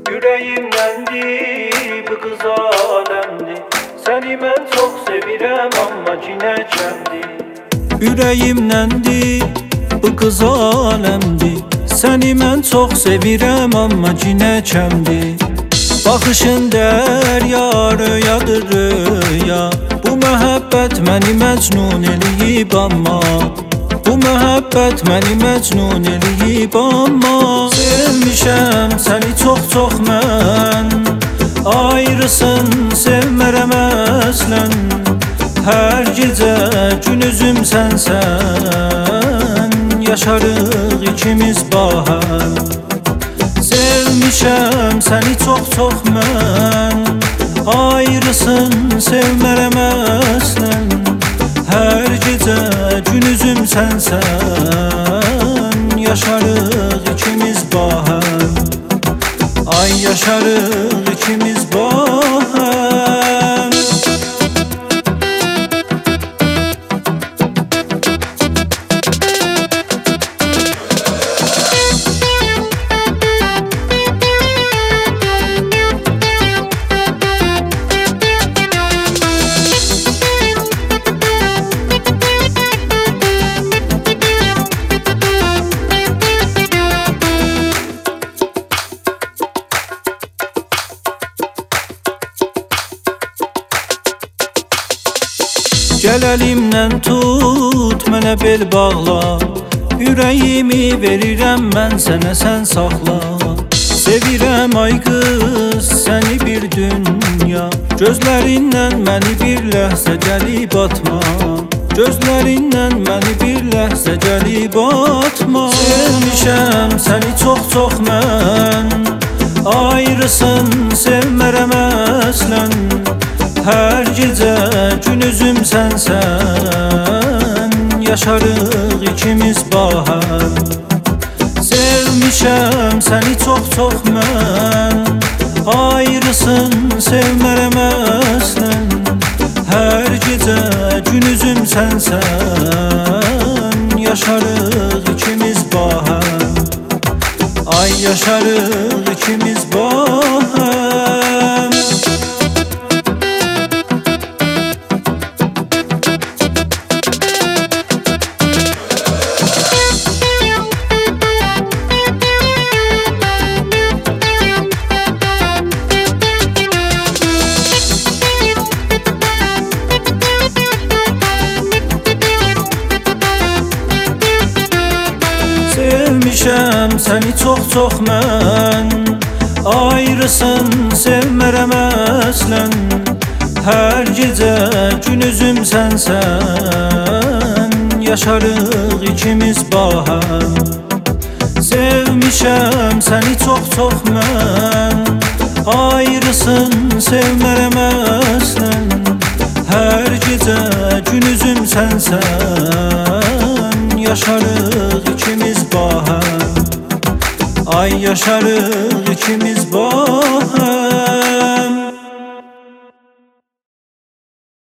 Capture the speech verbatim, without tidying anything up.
Yüreğimdendi bu kız alemdi. Seni ben çok sevirem amma cinəcəmdi. Ürəyimdəndi bu qız aləmdi. Səni mən çox sevirəm amma cinəkəmdi. Baxışın dərya röyadır röya. Bu məhəbbət məni məcnun eləyib amma Bu məhəbbət məni məcnun eləyib amma Sevmişəm səni çox-çox mən Ayrısın sevmərəm əslən Hər gecə gün üzüm sənsən Yaşarıq ikimiz bahəm Sevmişəm səni çox-çox mən Ayrısın sevmərəm əslən Hər gecə gün üzüm sənsən Yaşarıq ikimiz bahəm Ay yaşarıq ikimiz bahəm Gəl əlimdən tut, mənə bel bağla Ürəyimi verirəm mən sənə, sən saxla Sevirəm ay qız, səni bir dünya Gözlərindən məni bir ləhzə gəlib atma Gözlərindən məni bir ləhzə gəlib atma Sevmişəm səni çox-çox mən Ayrısın sevmərəm əslən Hər gecə gün üzüm sənsən Yaşarıq ikimiz bahəm Sevmişəm səni çox-çox mən Ayrısın sevmərəm əslən Hər gecə gün üzüm sənsən Yaşarıq ikimiz bahəm Ay yaşarıq ikimiz bahəm Sevmişəm səni çox-çox mən Ayrısın sevmərəm əslən Hər gecə gün üzüm sənsən Yaşarıq ikimiz bahəm Sevmişəm səni çox-çox mən Ayrısın sevmərəm əslən Hər gecə gün üzüm sənsən Yaşarıq ikimiz bahəm Ay yaşarıq ikimiz bahəm